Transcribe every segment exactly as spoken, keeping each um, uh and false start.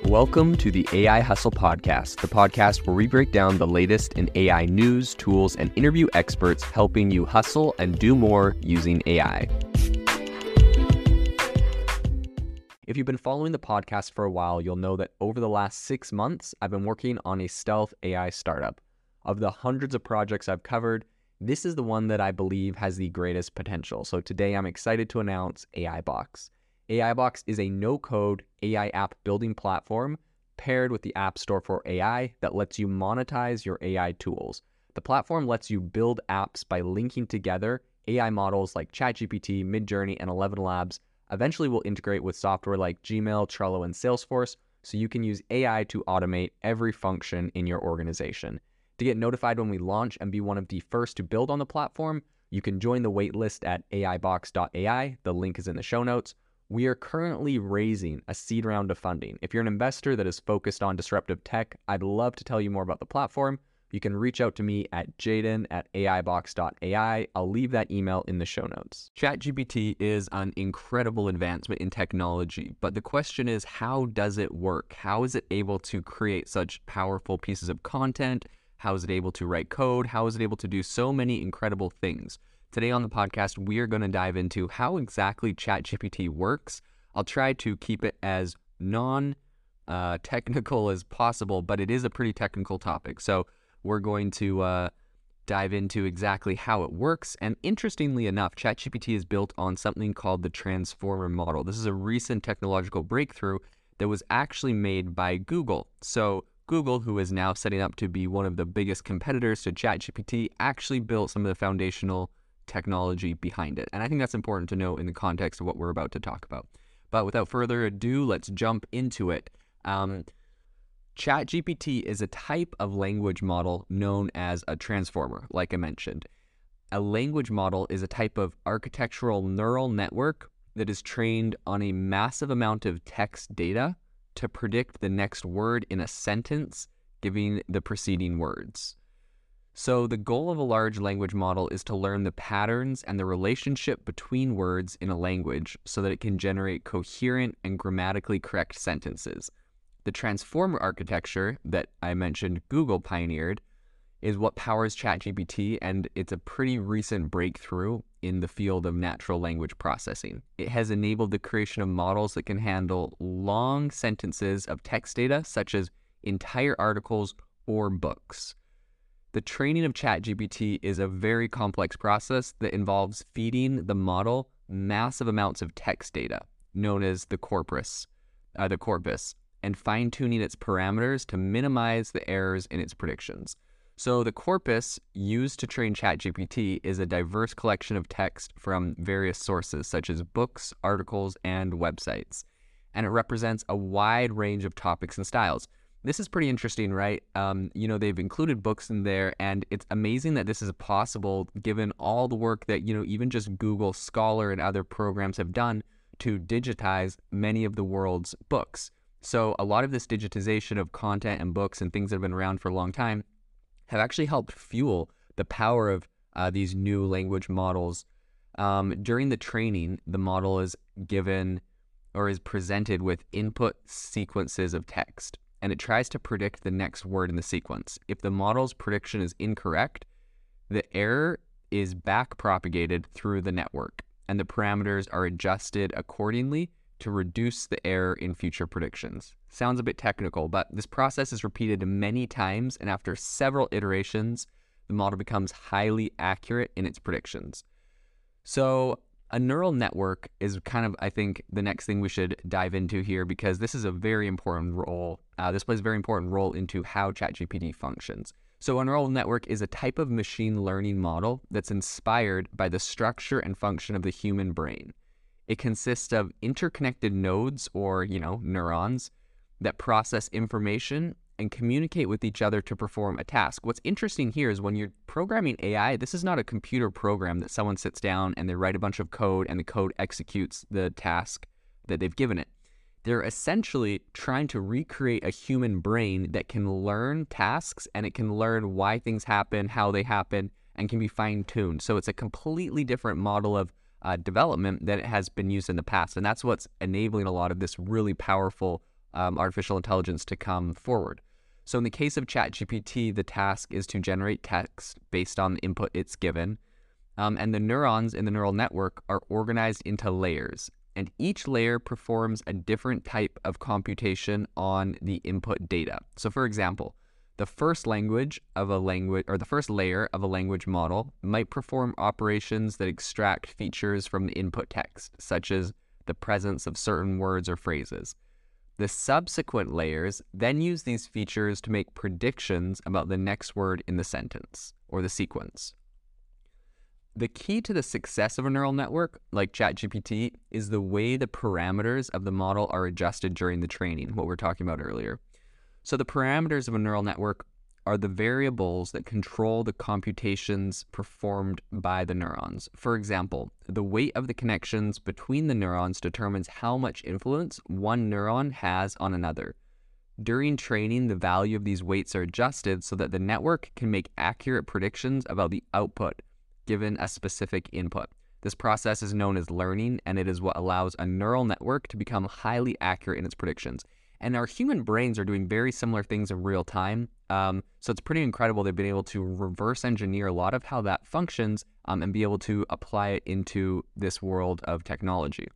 Welcome to the A I Hustle Podcast, the podcast where we break down the latest in A I news, tools, and interview experts helping you hustle and do more using A I. If you've been following the podcast for a while, you'll know that over the last six months, I've been working on a stealth A I startup. Of the hundreds of projects I've covered, this is the one that I believe has the greatest potential. So today I'm excited to announce AIBox. AIBox is a no-code A I app building platform paired with the App Store for A I that lets you monetize your A I tools. The platform lets you build apps by linking together A I models like ChatGPT, Midjourney, and Eleven Labs. Eventually will integrate with software like Gmail, Trello, and Salesforce, so you can use A I to automate every function in your organization. To get notified when we launch and be one of the first to build on the platform, you can join the waitlist at A I box dot A I. The link is in the show notes. We are currently raising a seed round of funding. If you're an investor that is focused on disruptive tech, I'd love to tell you more about the platform. You can reach out to me at jaden at A I box dot A I. I'll leave that email in the show notes. ChatGPT is an incredible advancement in technology, but the question is, how does it work? How is it able to create such powerful pieces of content? How is it able to write code? How is it able to do so many incredible things? Today on the podcast, we are going to dive into how exactly ChatGPT works. I'll try to keep it as non-technical uh, as possible, but it is a pretty technical topic. So we're going to uh, dive into exactly how it works. And interestingly enough, ChatGPT is built on something called the Transformer model. This is a recent technological breakthrough that was actually made by Google. So Google, who is now setting up to be one of the biggest competitors to ChatGPT, actually built some of the foundational technology behind it. And I think that's important to know in the context of what we're about to talk about. But without further ado, let's jump into it. Um, ChatGPT is a type of language model known as a transformer, like I mentioned. A language model is a type of architectural neural network that is trained on a massive amount of text data to predict the next word in a sentence, giving the preceding words. So the goal of a large language model is to learn the patterns and the relationship between words in a language so that it can generate coherent and grammatically correct sentences. The transformer architecture that I mentioned Google pioneered is what powers ChatGPT, and it's a pretty recent breakthrough in the field of natural language processing. It has enabled the creation of models that can handle long sentences of text data, such as entire articles or books. The training of ChatGPT is a very complex process that involves feeding the model massive amounts of text data, known as the corpus, uh, the corpus, and fine-tuning its parameters to minimize the errors in its predictions. So the corpus used to train ChatGPT is a diverse collection of text from various sources, such as books, articles, and websites, and it represents a wide range of topics and styles. This is pretty interesting, right? Um, you know, they've included books in there, and it's amazing that this is possible given all the work that, you know, even just Google Scholar and other programs have done to digitize many of the world's books. So a lot of this digitization of content and books and things that have been around for a long time have actually helped fuel the power of uh, these new language models. Um, during the training, the model is given or is presented with input sequences of text, and it tries to predict the next word in the sequence. If the model's prediction is incorrect, the error is back propagated through the network, and the parameters are adjusted accordingly to reduce the error in future predictions. Sounds a bit technical, but this process is repeated many times, and after several iterations, the model becomes highly accurate in its predictions. So a neural network is kind of, I think, the next thing we should dive into here, because this is a very important role. Uh, this plays a very important role into how ChatGPT functions. So a neural network is a type of machine learning model that's inspired by the structure and function of the human brain. It consists of interconnected nodes, or, you know, neurons, that process information and communicate with each other to perform a task. What's interesting here is when you're programming A I, this is not a computer program that someone sits down and they write a bunch of code and the code executes the task that they've given it. They're essentially trying to recreate a human brain that can learn tasks, and it can learn why things happen, how they happen, and can be fine-tuned. So it's a completely different model of uh, development that has been used in the past. And that's what's enabling a lot of this really powerful um, artificial intelligence to come forward. So in the case of ChatGPT, the task is to generate text based on the input it's given. Um, and the neurons in the neural network are organized into layers. And each layer performs a different type of computation on the input data. So for example, the first language of a language, or the first layer of a language model might perform operations that extract features from the input text, such as the presence of certain words or phrases. The subsequent layers then use these features to make predictions about the next word in the sentence or the sequence. The key to the success of a neural network, like ChatGPT, is the way the parameters of the model are adjusted during the training, what we were talking about earlier. So the parameters of a neural network are the variables that control the computations performed by the neurons. For example, the weight of the connections between the neurons determines how much influence one neuron has on another. During training, the value of these weights are adjusted so that the network can make accurate predictions about the output given a specific input. This process is known as learning, and it is what allows a neural network to become highly accurate in its predictions. And our human brains are doing very similar things in real time. Um, so it's pretty incredible they've been able to reverse engineer a lot of how that functions um, and be able to apply it into this world of technology.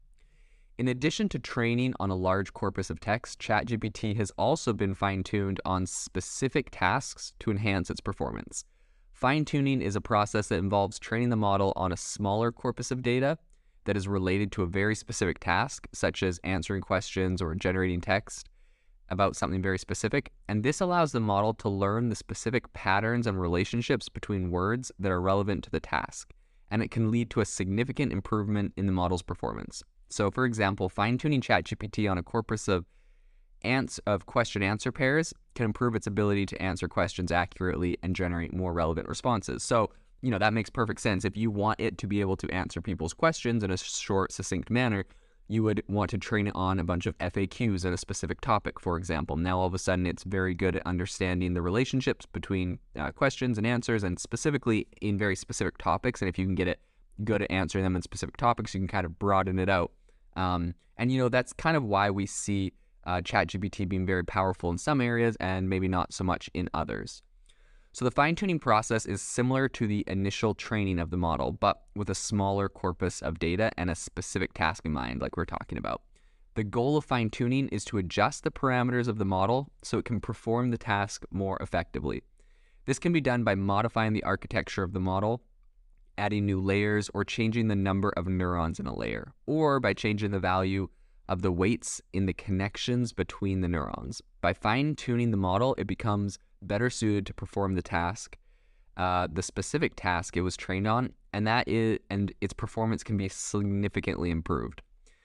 In addition to training on a large corpus of text, ChatGPT has also been fine-tuned on specific tasks to enhance its performance. Fine-tuning is a process that involves training the model on a smaller corpus of data that is related to a very specific task, such as answering questions or generating text about something very specific. And this allows the model to learn the specific patterns and relationships between words that are relevant to the task. And it can lead to a significant improvement in the model's performance. So for example, fine-tuning ChatGPT on a corpus of ans- of question-answer pairs can improve its ability to answer questions accurately and generate more relevant responses. So you know, that makes perfect sense. If you want it to be able to answer people's questions in a short, succinct manner, you would want to train it on a bunch of F A Qs at a specific topic, for example. Now, all of a sudden, it's very good at understanding the relationships between uh, questions and answers, and specifically in very specific topics. And if you can get it good at answering them in specific topics, you can kind of broaden it out. Um, and, you know, that's kind of why we see uh, ChatGPT being very powerful in some areas and maybe not so much in others. So the fine-tuning process is similar to the initial training of the model, but with a smaller corpus of data and a specific task in mind, like we're talking about. The goal of fine-tuning is to adjust the parameters of the model so it can perform the task more effectively. This can be done by modifying the architecture of the model, adding new layers, or changing the number of neurons in a layer, or by changing the value of the weights in the connections between the neurons. By fine-tuning the model, it becomes better suited to perform the task, uh, the specific task it was trained on, and that is, and its performance can be significantly improved.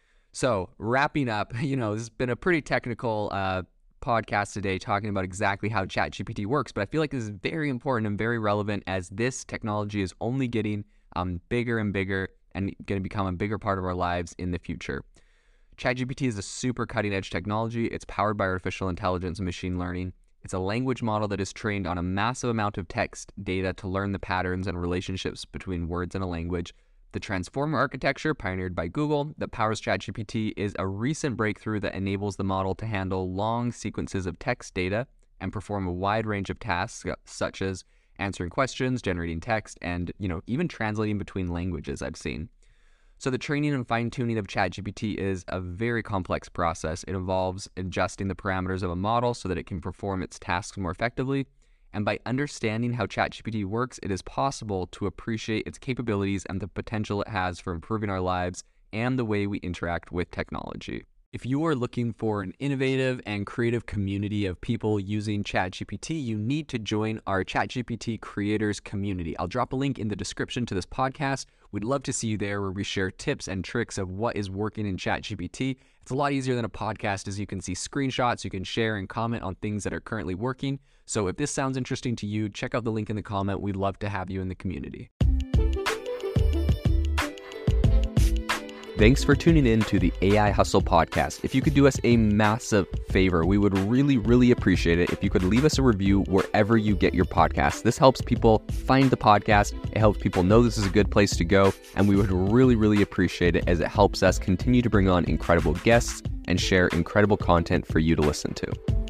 So, wrapping up, you know, this has been a pretty technical uh, podcast today, talking about exactly how ChatGPT works, but I feel like this is very important and very relevant as this technology is only getting um, bigger and bigger and going to become a bigger part of our lives in the future. ChatGPT is a super cutting-edge technology. It's powered by artificial intelligence and machine learning. It's a language model that is trained on a massive amount of text data to learn the patterns and relationships between words in a language. The transformer architecture, pioneered by Google, that powers ChatGPT is a recent breakthrough that enables the model to handle long sequences of text data and perform a wide range of tasks, such as answering questions, generating text, and, you know, even translating between languages I've seen. So the training and fine-tuning of ChatGPT is a very complex process. It involves adjusting the parameters of a model so that it can perform its tasks more effectively. And by understanding how ChatGPT works, it is possible to appreciate its capabilities and the potential it has for improving our lives and the way we interact with technology. If you are looking for an innovative and creative community of people using ChatGPT, you need to join our ChatGPT creators community. I'll drop a link in the description to this podcast. We'd love to see you there, where we share tips and tricks of what is working in ChatGPT. It's a lot easier than a podcast, as you can see screenshots, you can share and comment on things that are currently working. So if this sounds interesting to you, check out the link in the comment. We'd love to have you in the community. Thanks for tuning in to the A I Hustle podcast. If you could do us a massive favor, we would really, really appreciate it if you could leave us a review wherever you get your podcasts. This helps people find the podcast. It helps people know this is a good place to go. And we would really, really appreciate it, as it helps us continue to bring on incredible guests and share incredible content for you to listen to.